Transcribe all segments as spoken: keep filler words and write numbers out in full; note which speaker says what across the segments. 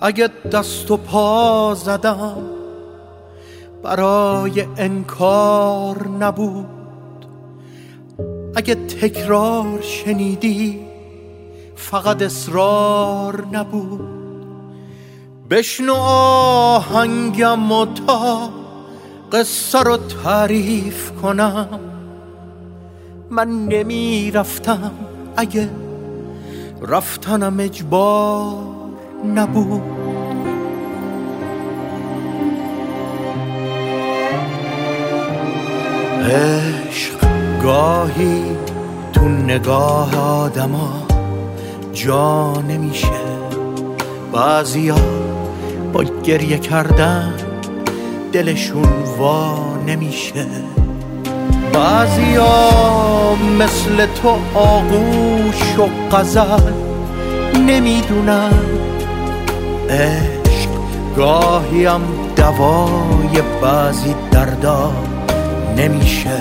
Speaker 1: اگه دست و پا زدم برای انکار نبود، اگه تکرار شنیدی فقط اصرار نبود. بشنو آهنگم و تا قصه رو تعریف کنم، من نمی رفتم اگه رفتنم اجبار نبود. عشق گاهی تو نگاه آدما جا نمیشه، بعضیا با گریه کردن دلشون وا نمیشه، بعضیا مثل تو آغوش و غزل نمیدونن. عشق گاهی هم دوای بعضی دردا نمیشه.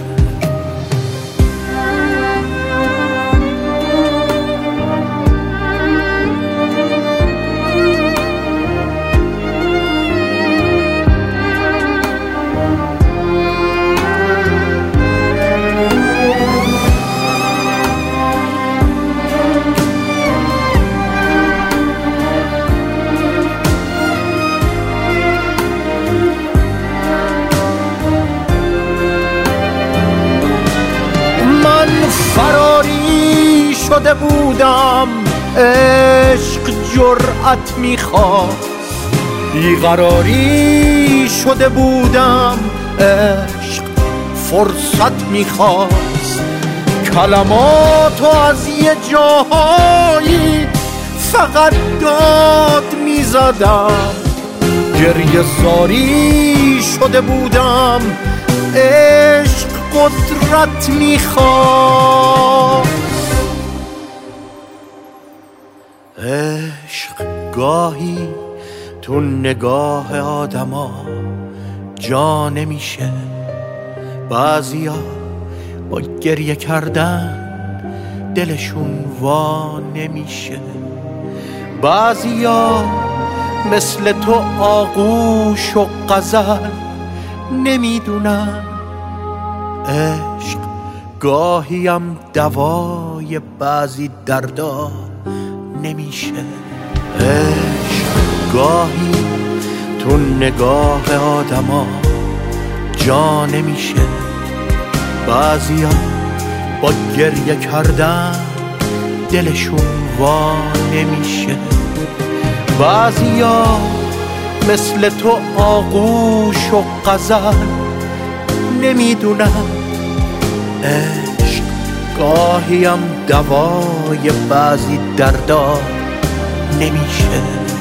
Speaker 1: فراری شده بودم، عشق جرأت میخواست، بیقراری شده بودم، عشق فرصت میخواست. کلماتو از یه جاهایی فقط داد میزدم، گریه زاری شده بودم، عشق قدرت میخواست. عشق گاهی تو نگاه آدما جا نمیشه، بعضیا با گریه کردن دلشون وا نمیشه، بعضیا مثل تو آغوش و غزل نمیدونن. عشق گاهی هم دوای بعضی دردا نمیشه. عشق گاهی تو نگاه آدما جا نمیشه، بعضیا با گریه کردن دلشون وا نمیشه، بعضیا مثل تو آغوش و غزل نمیدونم. عشق گاهی هم دوای بعضی دردا نمیشه.